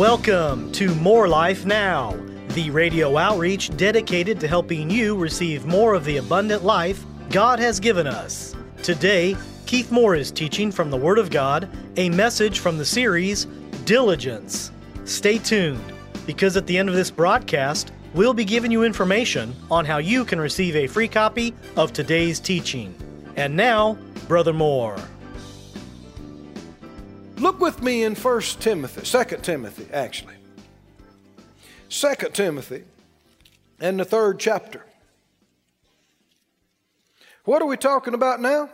Welcome to More Life Now, the radio outreach dedicated to helping you receive more of the abundant life God has given us. Today, Keith Moore is teaching from the Word of God, a message from the series, Diligence. Stay tuned, because at the end of this broadcast, we'll be giving you information on how you can receive a free copy of today's teaching. And now, Brother Moore. Look with me in 2 Timothy actually. 2 Timothy and the 3rd chapter. What are we talking about now?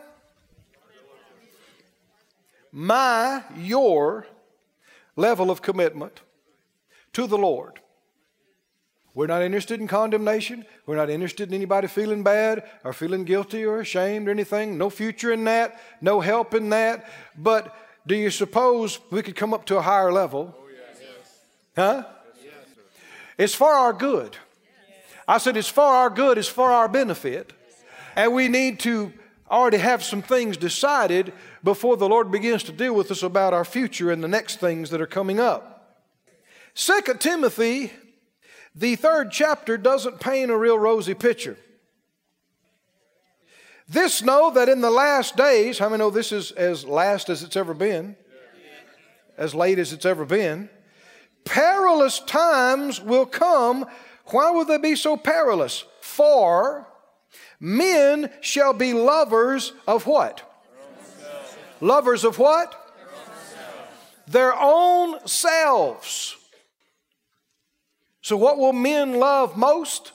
Your level of commitment to the Lord. We're not interested in condemnation. We're not interested in anybody feeling bad or feeling guilty or ashamed or anything. No future in that. No help in that. But do you suppose we could come up to a higher level? Huh? It's for our good. I said it's for our good. It's for our benefit. And we need to already have some things decided before the Lord begins to deal with us about our future and the next things that are coming up. 2 Timothy, the 3rd chapter, doesn't paint a real rosy picture. This know that in the last days, how many know this is as last as it's ever been? As late as it's ever been. Perilous times will come. Why will they be so perilous? For men shall be lovers of what? Lovers of what? Their own selves. So what will men love most?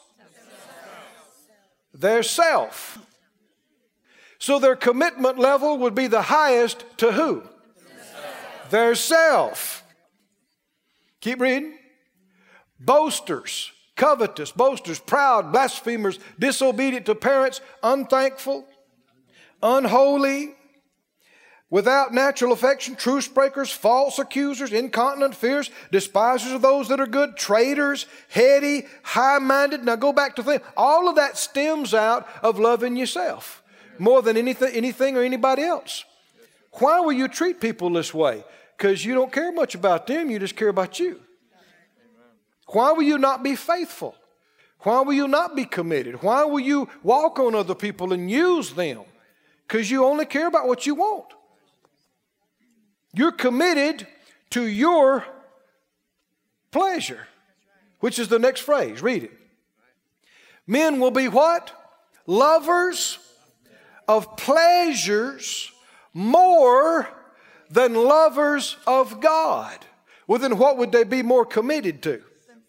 Their self. So their commitment level would be the highest to who? Their self. Keep reading. Boasters, covetous, boasters, proud, blasphemers, disobedient to parents, unthankful, unholy, without natural affection, truce breakers, false accusers, incontinent, fierce, despisers of those that are good, traitors, heady, high-minded. Now go back to think. All of that stems out of loving yourself more than anything or anybody else. Why will you treat people this way? Because you don't care much about them, you just care about you. Why will you not be faithful? Why will you not be committed? Why will you walk on other people and use them? Because you only care about what you want. You're committed to your pleasure, which is the next phrase. Read it. Men will be what? Lovers of pleasures more than lovers of God. Well, then what would they be more committed to?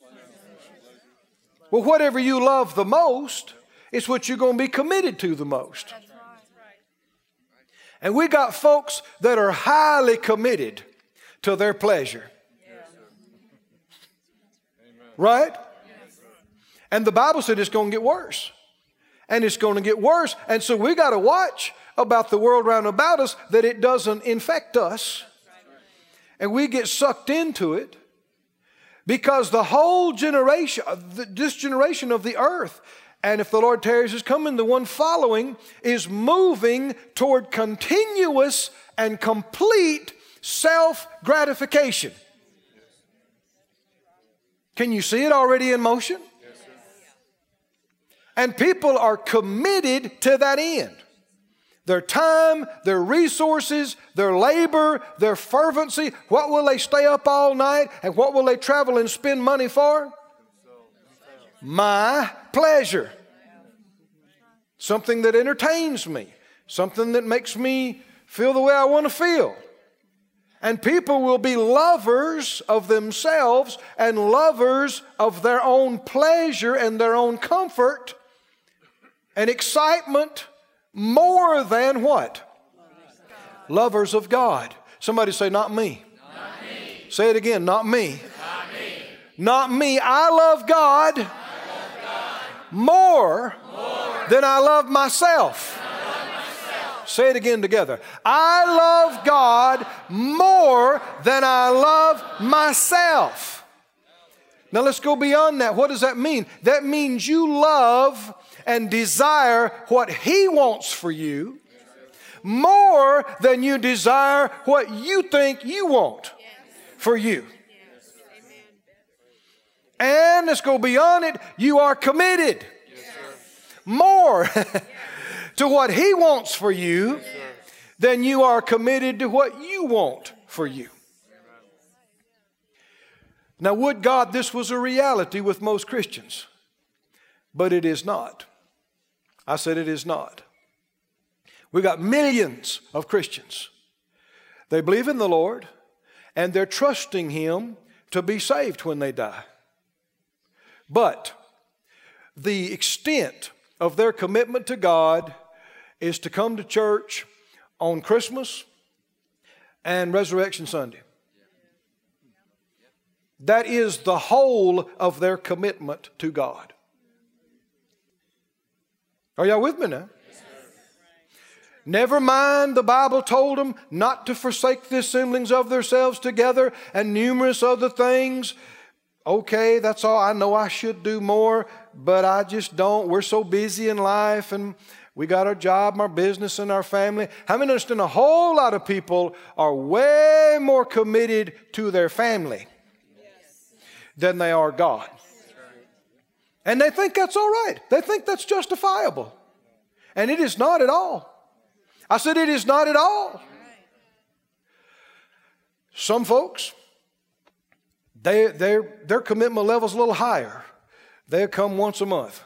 Well, whatever you love the most is what you're going to be committed to the most. And we got folks that are highly committed to their pleasure. Right? And the Bible said it's going to get worse. And it's going to get worse. And so we got to watch about the world round about us that it doesn't infect us. And we get sucked into it. Because the whole generation, this generation of the earth, and if the Lord tarries is coming, the one following is moving toward continuous and complete self-gratification. Can you see it already in motion? And people are committed to that end. Their time, their resources, their labor, their fervency. What will they stay up all night? And what will they travel and spend money for? My pleasure. Something that entertains me. Something that makes me feel the way I want to feel. And people will be lovers of themselves and lovers of their own pleasure and their own comfort and excitement more than what? Lovers of God. Somebody say, not me. Not me. Say it again, not me. Not me. Not me. I love God, more than I love myself. Say it again together. I love God more than I love myself. Now let's go beyond that. What does that mean? That means you love and desire what He wants for you more than you desire what you think you want for you. And let's go beyond it. You are committed more to what He wants for you than you are committed to what you want for you. Now, would God this was a reality with most Christians, but it is not. I said it is not. We got millions of Christians. They believe in the Lord, and they're trusting Him to be saved when they die. But the extent of their commitment to God is to come to church on Christmas and Resurrection Sunday. That is the whole of their commitment to God. Are y'all with me now? Never mind, the Bible told them not to forsake the assemblings of themselves together and numerous other things. Okay, that's all. I know I should do more, but I just don't. We're so busy in life, and we got our job, our business, and our family. How many understand a whole lot of people are way more committed to their family than they are God? And they think that's all right. They think that's justifiable. And it is not at all. I said it is not at all. Some folks, their commitment level is a little higher. They'll come once a month.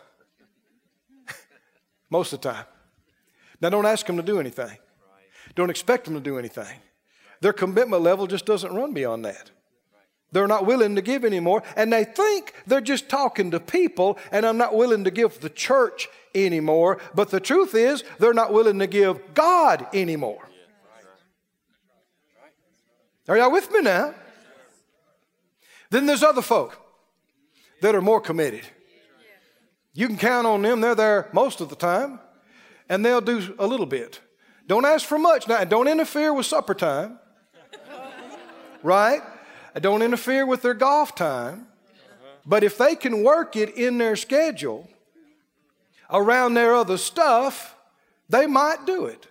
Most of the time. Now, don't ask them to do anything. Don't expect them to do anything. Their commitment level just doesn't run beyond that. They're not willing to give anymore, and they think they're just talking to people, and I'm not willing to give the church anymore. But the truth is, they're not willing to give God anymore. Are y'all with me now? Then there's other folk that are more committed. You can count on them. They're there most of the time, and they'll do a little bit. Don't ask for much. Now, don't interfere with supper time. Right? Don't interfere with their golf time. But if they can work it in their schedule around their other stuff, they might do it.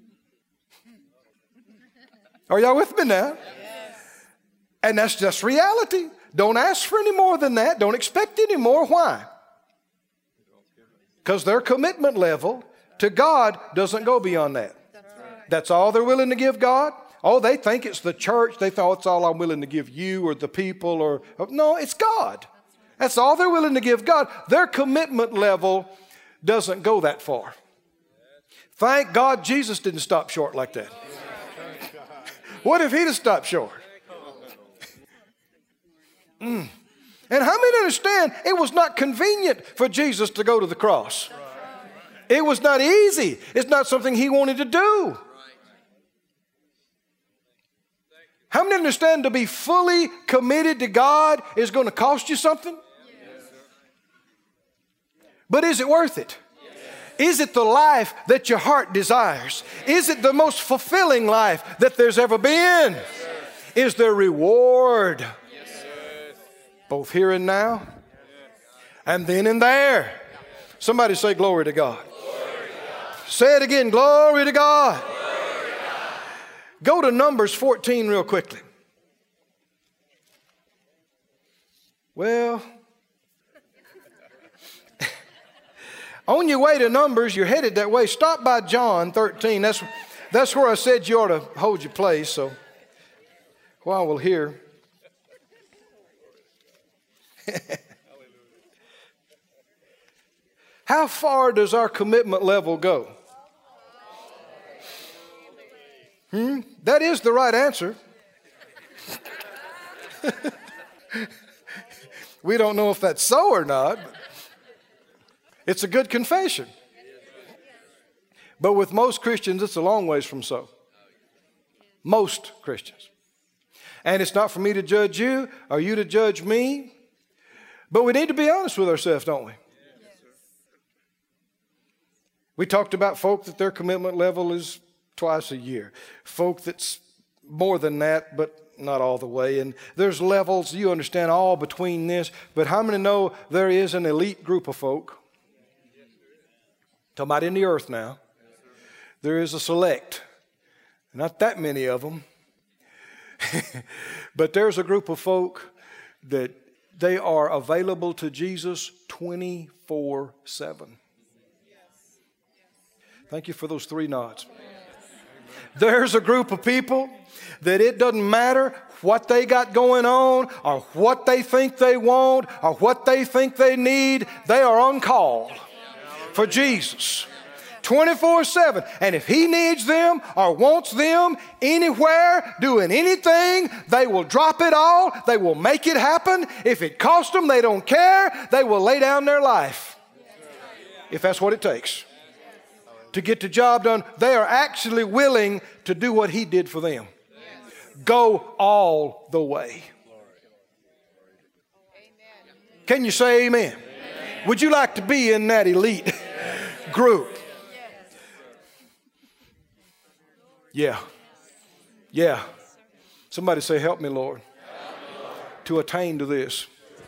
Are y'all with me now? Yes. And that's just reality. Don't ask for any more than that. Don't expect any more. Why? Because their commitment level to God doesn't go beyond that. That's all they're willing to give God. Oh, they think it's the church. They thought it's all I'm willing to give you or the people or no, it's God. That's all they're willing to give God. Their commitment level doesn't go that far. Thank God Jesus didn't stop short like that. What if he'd have stopped short? And how many understand it was not convenient for Jesus to go to the cross? It was not easy. It's not something he wanted to do. How many understand to be fully committed to God is going to cost you something? Yes. But is it worth it? Yes. Is it the life that your heart desires? Is it the most fulfilling life that there's ever been? Yes. Is there reward? Yes. Both here and now and then and there. Somebody say glory to God. Glory to God. Say it again, glory to God. Go to Numbers 14 real quickly. Well, on your way to Numbers, you're headed that way. Stop by John 13. That's where I said you ought to hold your place. So while we're here. How far does our commitment level go? That is the right answer. We don't know if that's so or not. But it's a good confession. But with most Christians, it's a long ways from so. Most Christians. And it's not for me to judge you or you to judge me. But we need to be honest with ourselves, don't we? We talked about folk that their commitment level is twice a year. Folk that's more than that, but not all the way. And there's levels, you understand, all between this. But how many know there is an elite group of folk? Talking about in the earth now. There is a select. Not that many of them. But there's a group of folk that They are available to Jesus 24/7. Thank you for those 3 nods. There's a group of people that it doesn't matter what they got going on or what they think they want or what they think they need. They are on call for Jesus 24/7. And if He needs them or wants them anywhere, doing anything, they will drop it all. They will make it happen. If it costs them, they don't care. They will lay down their life if that's what it takes to get the job done. They are actually willing to do what He did for them. Go all the way. Can you say amen? Would you like to be in that elite group? Yeah. Somebody say, help me, Lord, to attain to this.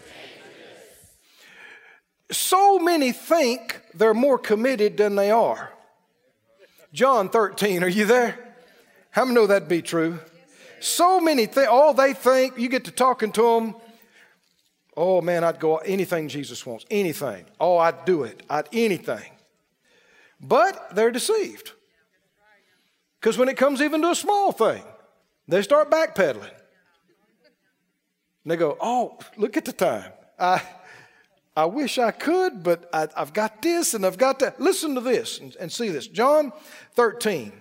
So many think they're more committed than they are. John 13, are you there? How many know that'd be true? So many think, they think, you get to talking to them, oh man, I'd go anything Jesus wants, anything. Oh, I'd do it, anything. But they're deceived. Because when it comes even to a small thing, they start backpedaling. And they go, oh, look at the time. I wish I could, but I've got this and I've got that. Listen to this and see this. John 13.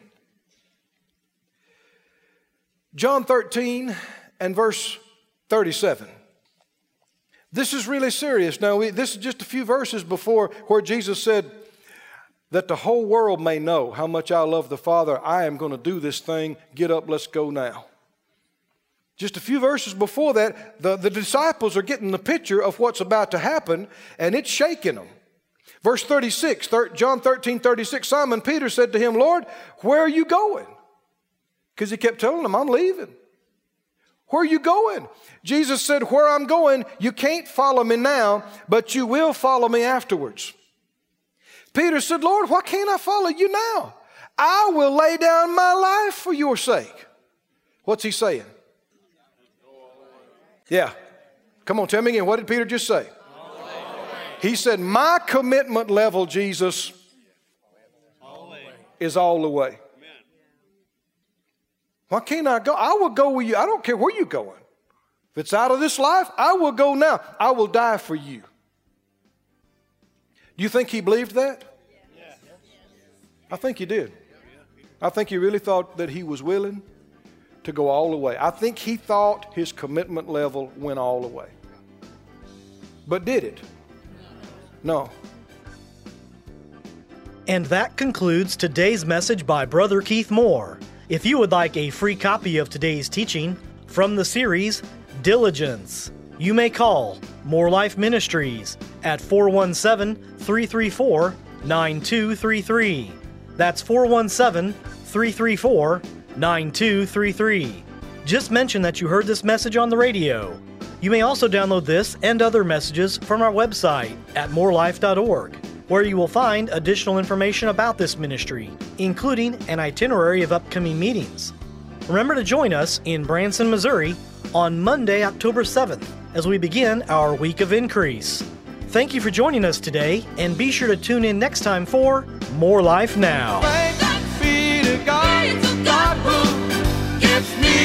John 13 and verse 37. This is really serious. Now, this is just a few verses before where Jesus said that the whole world may know how much I love the Father. I am going to do this thing. Get up, let's go now. Just a few verses before that, the disciples are getting the picture of what's about to happen, and it's shaking them. Verse 36, John 13:36, Simon Peter said to Him, Lord, where are you going? Because he kept telling them, I'm leaving. Where are you going? Jesus said, where I'm going, you can't follow me now, but you will follow me afterwards. Peter said, Lord, why can't I follow you now? I will lay down my life for your sake. What's he saying? Yeah. Come on, tell me again. What did Peter just say? He said, my commitment level, Jesus, is all the way. Why can't I go? I will go with you. I don't care where you're going. If it's out of this life, I will go now. I will die for you. Do you think he believed that? I think he did. I think he really thought that he was willing to go all the way. I think he thought his commitment level went all the way. But did it? No. And that concludes today's message by Brother Keith Moore. If you would like a free copy of today's teaching from the series Diligence, you may call More Life Ministries at 417-334-9233. That's 417-334-9233. Just mention that you heard this message on the radio. You may also download this and other messages from our website at morelife.org, where you will find additional information about this ministry, including an itinerary of upcoming meetings. Remember to join us in Branson, Missouri on Monday, October 7th, as we begin our Week of Increase. Thank you for joining us today, and be sure to tune in next time for More Life Now. Thanks be to God, God who gives me